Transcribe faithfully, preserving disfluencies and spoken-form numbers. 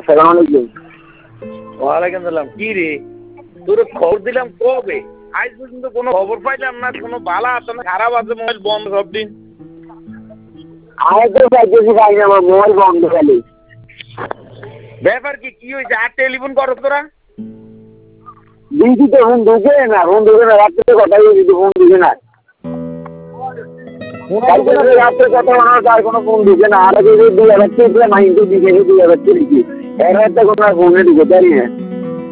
আসসালামু আলাইকুম। ওয়ালাইকুম সালাম। কি রে তোর খবর দিলাম কবে, আজ পর্যন্ত কোনো খবর পাইলাম না। কোনো বালা আছে না খারাপ আছে? মোবাইল বন্ধ সব দিন। আমি তো চাইতেছি ভাই আমার মোবাইল বন্ধ খালি। ব্যাপার কি কি হয়েছে? আর টেলিফোন করো তোরা? দিদি তো ফোন ঢুকে না, ফোন ঢুকে না, রাত্রে কথা বলছি তো ফোন ঢুকে না। কালকে রাত্রে কথা বলার আর কোনো ফোন ঢুকে না। আর আগে দুই হাজার টাকা দিলাম, আমি তো দিকে দুই হাজার টাকা দিচ্ছি। এক হাজার টাকা কোনো ফোনে ঢুকে পারি না।